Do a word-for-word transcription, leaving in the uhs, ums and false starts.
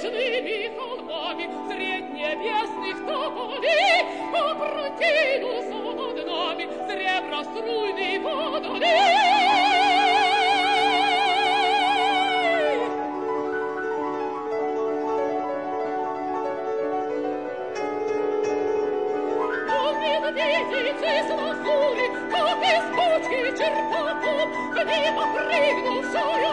речными холмами средь небесных тополей, опрокинулся над нами среброструйный водолей. Медведицы с лазури, как из бочки черпаком, к ним опрыгнул всё